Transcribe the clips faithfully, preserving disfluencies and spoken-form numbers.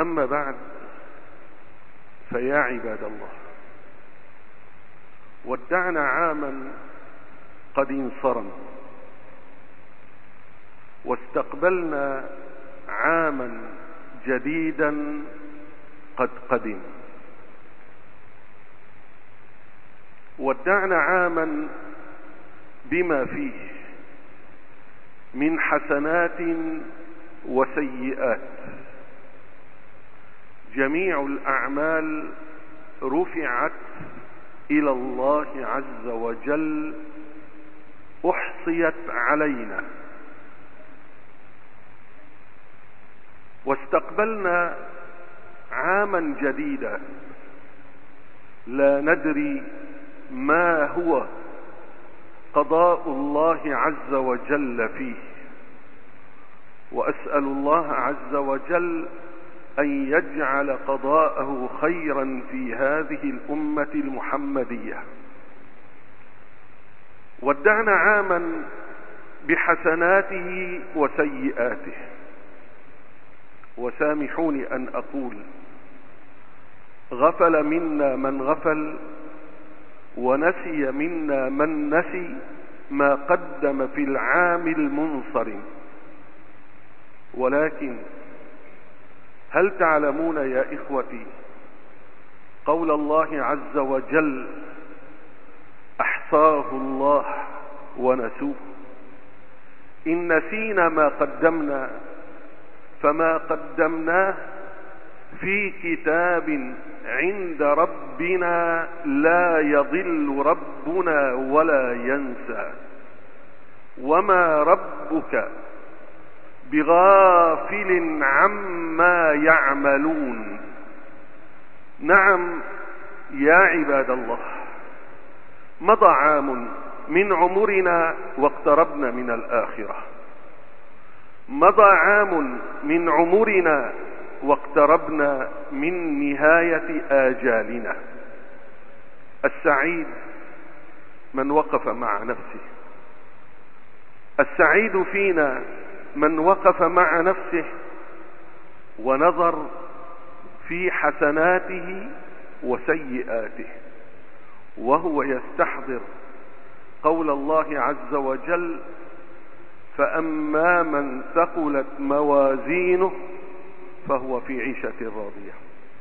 أما بعد، فيا عباد الله، ودعنا عاما قد انصرم، واستقبلنا عاما جديدا قد قدم. ودعنا عاما بما فيه من حسنات وسيئات. جميع الأعمال رفعت إلى الله عز وجل، أحصيت علينا، واستقبلنا عاما جديدا لا ندري ما هو قضاء الله عز وجل فيه. وأسأل الله عز وجل أن يجعل قضاءه خيرا في هذه الأمة المحمدية. ودعنا عاما بحسناته وسيئاته. وسامحوني أن أقول: غفل منا من غفل، ونسي منا من نسي ما قدم في العام المنصرم. ولكن هل تعلمون يا إخوتي قول الله عز وجل: أحصاه الله ونسوه؟ إن نسينا ما قدمنا فما قدمناه في كتاب عند ربنا لا يضل ربنا ولا ينسى، وما ربك بغافل عما يعملون. نعم يا عباد الله، مضى عام من عمرنا واقتربنا من الآخرة. مضى عام من عمرنا واقتربنا من نهاية آجالنا. السعيد من وقف مع نفسه. السعيد فينا من وقف مع نفسه ونظر في حسناته وسيئاته، وهو يستحضر قول الله عز وجل: فأما من ثقلت موازينه فهو في عيشة راضية،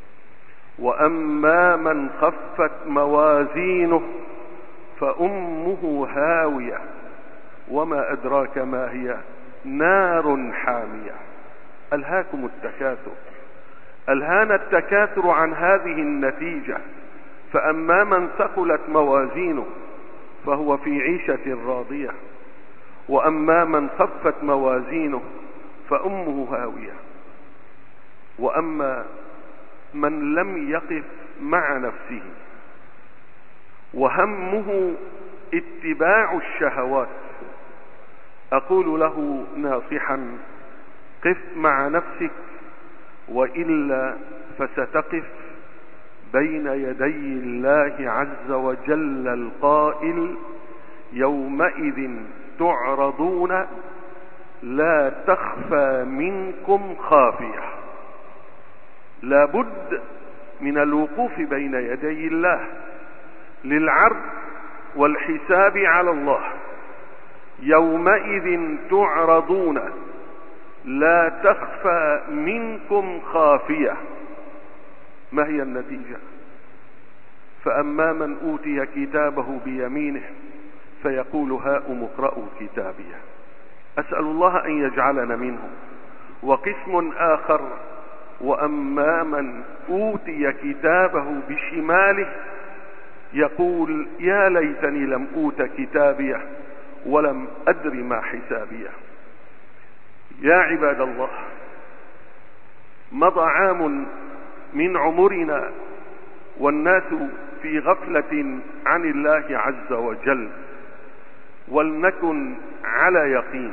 وأما من خفت موازينه فأمه هاوية، وما أدراك ما هي، نار حامية. ألهاكم التكاثر، ألهانا التكاثر عن هذه النتيجة. فأما من ثقلت موازينه فهو في عيشة راضية، وأما من خفت موازينه فأمه هاوية. وأما من لم يقف مع نفسه وهمه اتباع الشهوات، أقول له ناصحا: قف مع نفسك، وإلا فستقف بين يدي الله عز وجل القائل: يومئذ تعرضون لا تخفى منكم خافية. لا بد من الوقوف بين يدي الله للعرض والحساب على الله. يومئذ تعرضون لا تخفى منكم خافية. ما هي النتيجة؟ فأما من أوتي كتابه بيمينه فيقول: هاؤم اقرءوا كتابيه. أسأل الله أن يجعلنا منهم. وقسم آخر: وأما من أوتي كتابه بشماله يقول: يا ليتني لم أوت كتابيه ولم أدر ما حسابيه. يا عباد الله، مضى عام من عمرنا والناس في غفلة عن الله عز وجل. ولنكن على يقين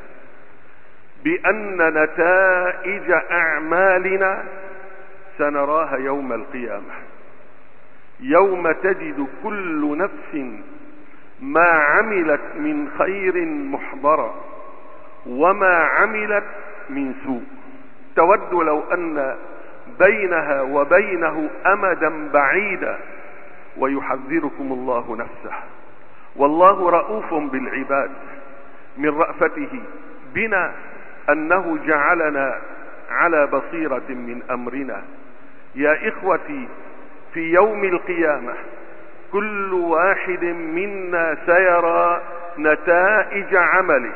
بأن نتائج أعمالنا سنراها يوم القيامة، يوم تجد كل نفس ما عملت من خير محضرا وما عملت من سوء. تود لو أن بينها وبينه أمدا بعيدا ويحذركم الله نفسه، والله رؤوف بالعباد. من رأفته بنا أنه جعلنا على بصيرة من أمرنا. يا إخوتي، في يوم القيامة كل واحد منا سيرى نتائج عمله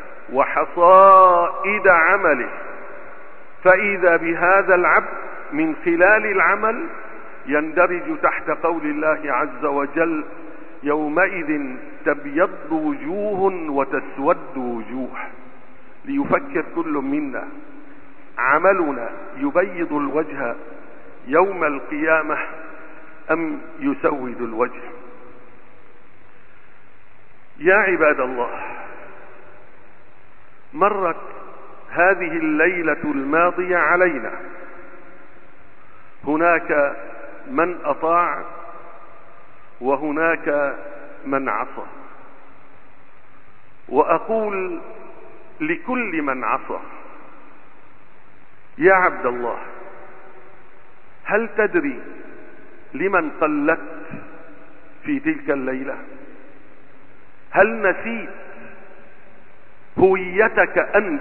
وحصائد عمله، فإذا بهذا العبد من خلال العمل يندرج تحت قول الله عز وجل: يومئذ تبيض وجوه وتسود وجوه. ليفكر كل منا، عملنا يبيض الوجه يوم القيامة أم يسود الوجه؟ يا عباد الله، مرت هذه الليلة الماضية علينا، هناك من أطاع وهناك من عصى، وأقول لكل من عصى: يا عبد الله، هل تدري لمن قلدت في تلك الليلة؟ هل نسيت هويتك أنت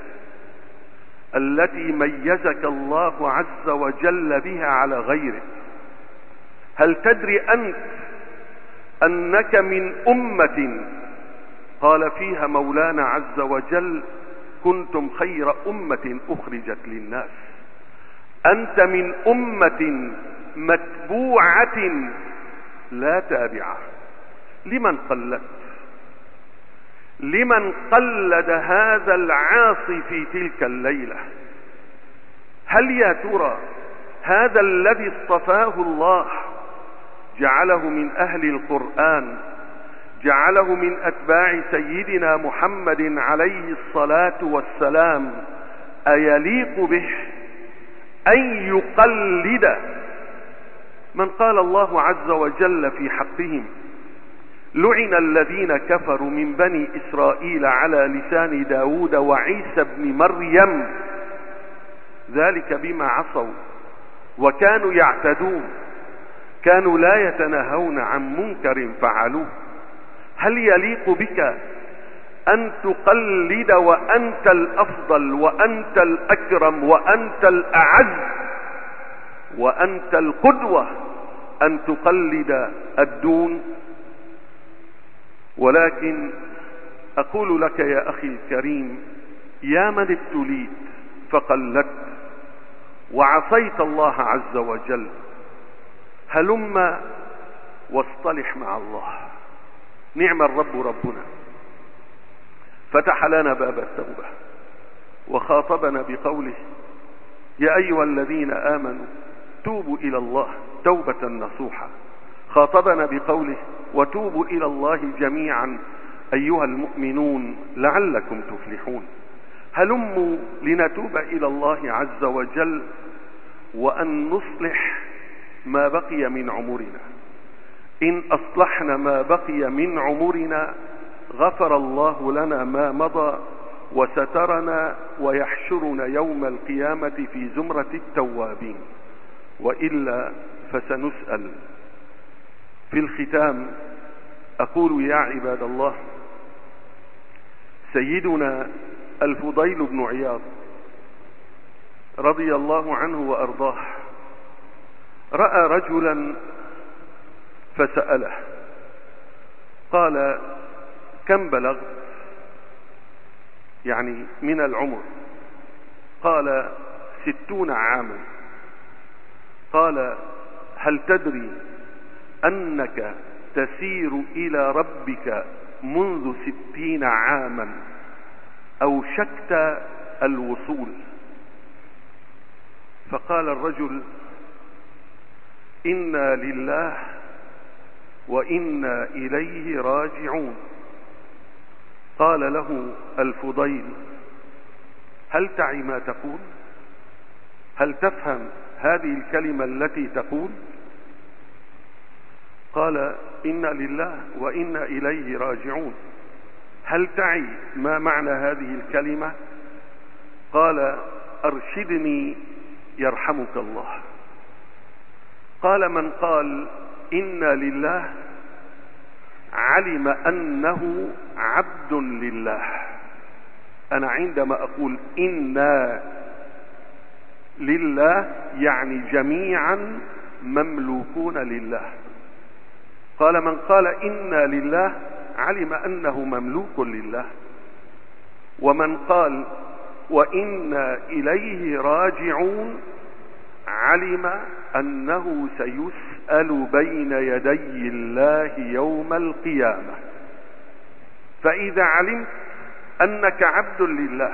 التي ميزك الله عز وجل بها على غيرك؟ هل تدري أنت أنك من أمة قال فيها مولانا عز وجل: كنتم خير أمة أخرجت للناس؟ أنت من أمة متبوعة لا تابعة. لمن قلدت؟ لمن قلد هذا العاصي في تلك الليلة؟ هل يا ترى هذا الذي اصطفاه الله جعله من أهل القرآن، جعله من أتباع سيدنا محمد عليه الصلاة والسلام، أيليق به أن يقلد من قال الله عز وجل في حقهم: لعن الذين كفروا من بني إسرائيل على لسان داود وعيسى بن مريم ذلك بما عصوا وكانوا يعتدون، كانوا لا يتناهون عن منكر فعلوه. هل يليق بك أن تقلد وأنت الأفضل وأنت الأكرم وأنت الأعز وأنت القدوة، أن تقلد الدون؟ ولكن أقول لك يا أخي الكريم: يا من ابتليت فقلدت وعصيت الله عز وجل، هلم واصطلح مع الله. نعم الرب ربنا، فتح لنا باب التوبة وخاطبنا بقوله: يا أيها الذين آمنوا توبوا إلى الله توبة نصوحا. خاطبنا بقوله: وتوبوا إلى الله جميعا أيها المؤمنون لعلكم تفلحون. هلموا لنتوب إلى الله عز وجل وأن نصلح ما بقي من عمرنا. إن أصلحنا ما بقي من عمرنا غفر الله لنا ما مضى وسترنا ويحشرنا يوم القيامة في زمرة التوابين، وإلا فسنسأل. في الختام أقول: يا عباد الله، سيدنا الفضيل بن عياض رضي الله عنه وأرضاه رأى رجلا فسأله، قال: كم بلغت؟ يعني من العمر؟ قال: ستون عاما. قال: هل تدري أنك تسير إلى ربك منذ ستين عاما أو شكت الوصول؟ فقال الرجل: إنا لله وإنا إليه راجعون. قال له الفضيل: هل تعي ما تقول؟ هل تفهم هذه الكلمة التي تقول؟ قال: إنا لله وإنا إليه راجعون. هل تعي ما معنى هذه الكلمة؟ قال: أرشدني يرحمك الله. قال من قال إنا لله علم أنه عبد لله. أنا عندما أقول إنا لله يعني جميعا مملوكون لله. قال من قال إنا لله علم أنه مملوك لله. ومن قال وإنا إليه راجعون علم أنه سيسأل بين يدي الله يوم القيامة. فإذا علمت أنك عبد لله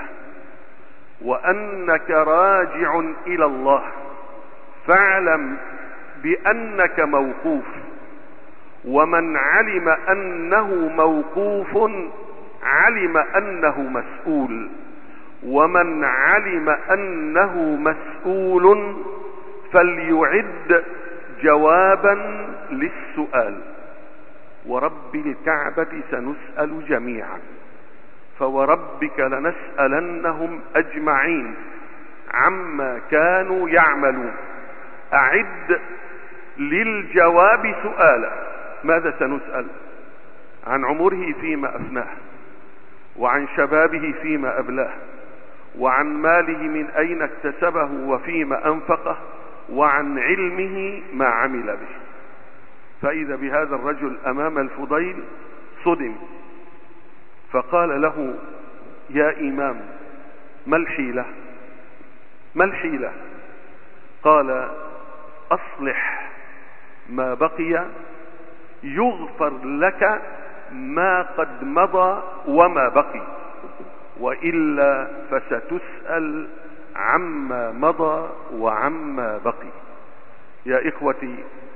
وأنك راجع إلى الله فاعلم بأنك موقوف. ومن علم أنه موقوف علم أنه مسؤول. ومن علم أنه مسؤول فليعد جوابا للسؤال. ورب الكعبة سنسأل جميعا فوربك لنسألنهم أجمعين عما كانوا يعملون. أعد للجواب سؤالا. ماذا سنسأل؟ عن عمره فيما أفناه، وعن شبابه فيما أبلاه، وعن ماله من أين اكتسبه وفيما أنفقه، وعن علمه ما عمل به. فإذا بهذا الرجل أمام الفضيل صدم فقال له يا إمام ما الحيلة؟ ما الحيلة؟ قال أصلح ما بقي يغفر لك ما قد مضى وما بقي، وإلا فستسأل عما مضى وعما بقي. يا إخوتي،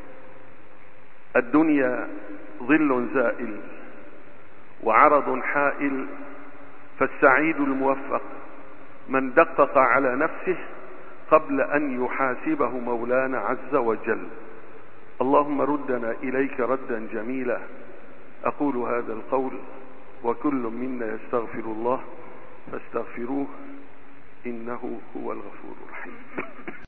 الدنيا ظل زائل وعرض حائل، فالسعيد الموفق من دقق على نفسه قبل أن يحاسبه مولانا عز وجل. اللهم ردنا إليك ردا جميلا. أقول هذا القول وكل منا يستغفر الله فاستغفروه إنه هو الغفور الرحيم.